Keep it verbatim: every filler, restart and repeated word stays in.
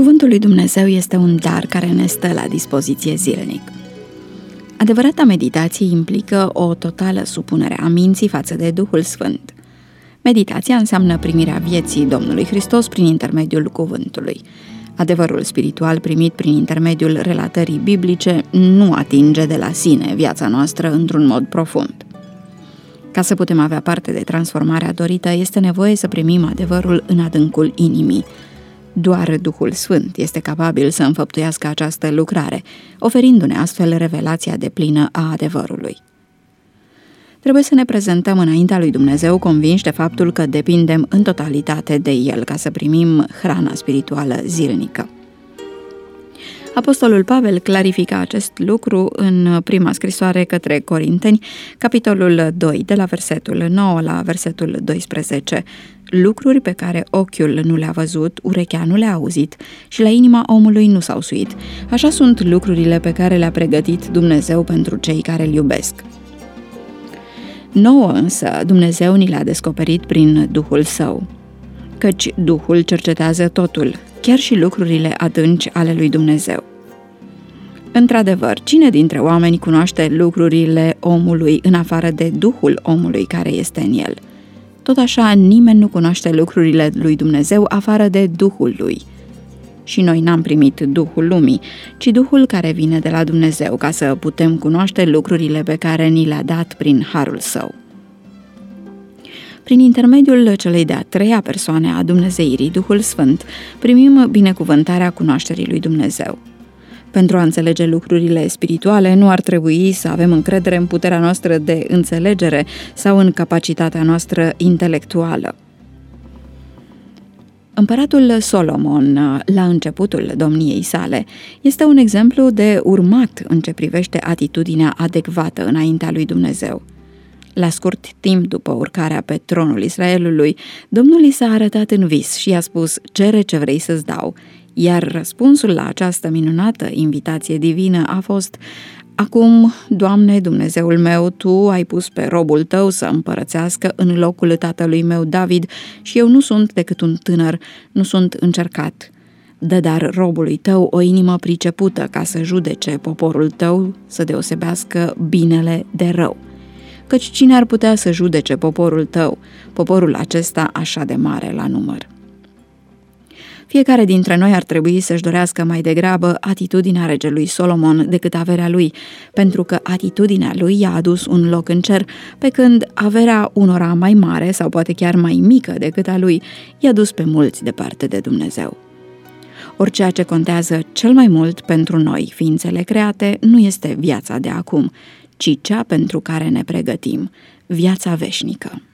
Cuvântul lui Dumnezeu este un dar care ne stă la dispoziție zilnic. Adevărata meditație implică o totală supunere a minții față de Duhul Sfânt. Meditația înseamnă primirea vieții Domnului Hristos prin intermediul cuvântului. Adevărul spiritual primit prin intermediul relatării biblice nu atinge de la sine viața noastră într-un mod profund. Ca să putem avea parte de transformarea dorită, este nevoie să primim adevărul în adâncul inimii. Doar Duhul Sfânt este capabil să înfăptuiască această lucrare, oferindu-ne astfel revelația deplină a adevărului. Trebuie să ne prezentăm înaintea lui Dumnezeu convinși de faptul că depindem în totalitate de El ca să primim hrana spirituală zilnică. Apostolul Pavel clarifică acest lucru în prima scrisoare către Corinteni, capitolul doi, de la versetul nouă la versetul doisprezece. Lucruri pe care ochiul nu le-a văzut, urechea nu le-a auzit și la inima omului nu s-au suit. Așa sunt lucrurile pe care le-a pregătit Dumnezeu pentru cei care îl iubesc. Nouă însă Dumnezeu ni le-a descoperit prin Duhul Său, căci Duhul cercetează totul, chiar și lucrurile adânci ale lui Dumnezeu. Într-adevăr, cine dintre oameni cunoaște lucrurile omului în afară de Duhul omului care este în el? Tot așa, nimeni nu cunoaște lucrurile lui Dumnezeu afară de Duhul lui. Și noi n-am primit Duhul lumii, ci Duhul care vine de la Dumnezeu, ca să putem cunoaște lucrurile pe care ni le-a dat prin harul Său. Prin intermediul celei de-a treia persoane a Dumnezeirii, Duhul Sfânt, primim binecuvântarea cunoașterii lui Dumnezeu. Pentru a înțelege lucrurile spirituale, nu ar trebui să avem încredere în puterea noastră de înțelegere sau în capacitatea noastră intelectuală. Împăratul Solomon, la începutul domniei sale, este un exemplu de urmat în ce privește atitudinea adecvată înaintea lui Dumnezeu. La scurt timp după urcarea pe tronul Israelului, Domnul i s-a arătat în vis și i-a spus: "Cere ce vrei să-ți dau." Iar răspunsul la această minunată invitație divină a fost: "Acum, Doamne, Dumnezeul meu, Tu ai pus pe robul Tău să împărățească în locul tatălui meu David și eu nu sunt decât un tânăr, nu sunt încercat. Dă dar robului Tău o inimă pricepută ca să judece poporul Tău, să deosebească binele de rău. Căci cine ar putea să judece poporul Tău, poporul acesta așa de mare la număr?" Fiecare dintre noi ar trebui să-și dorească mai degrabă atitudinea regelui Solomon decât averea lui, pentru că atitudinea lui i-a adus un loc în cer, pe când averea unora mai mare sau poate chiar mai mică decât a lui i-a dus pe mulți departe de Dumnezeu. Ori ceea ce contează cel mai mult pentru noi, ființele create, nu este viața de acum, ci cea pentru care ne pregătim, viața veșnică.